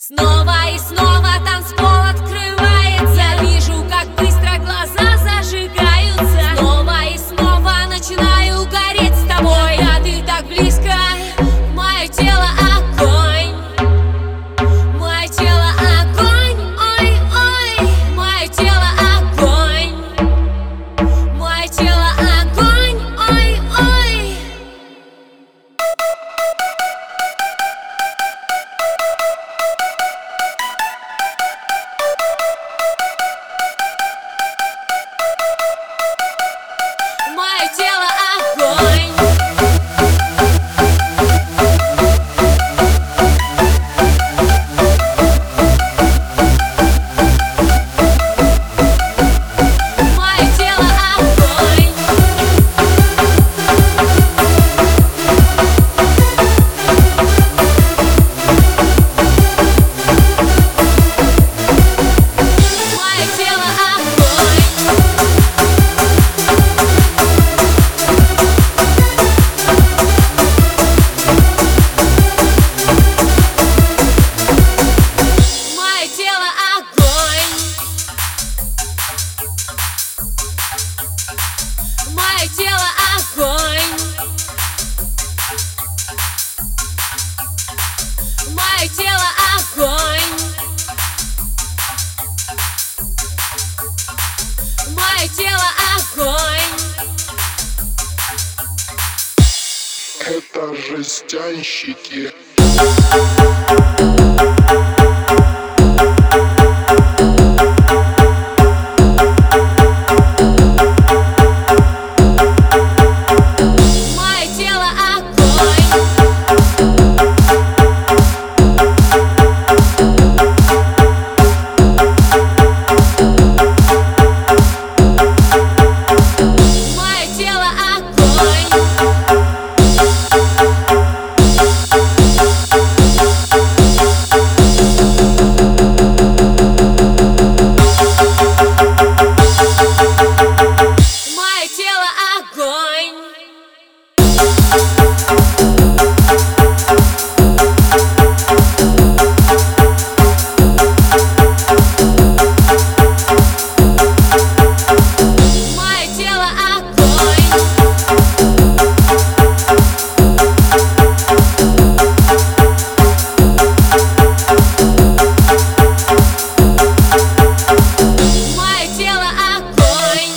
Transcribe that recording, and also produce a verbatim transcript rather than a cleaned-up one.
Снова и снова танцпол открывается. Я вижу, как быстро глаза зажигаются. Снова и снова начинаю гореть с тобой. Когда ты так близко, мое тело огонь. Мое тело огонь, ой, ой. Мое тело огонь. Мое тело огонь, ой, ой. Мое тело огонь. Мое тело огонь. Мое тело огонь. Мое тело огонь. Мое тело огонь. Мое тело огонь. Мое тело огонь. Это жестянщики. Мое тело огонь. Мое тело огонь. Мое тело огонь. Мое тело огонь. Мое тело огонь.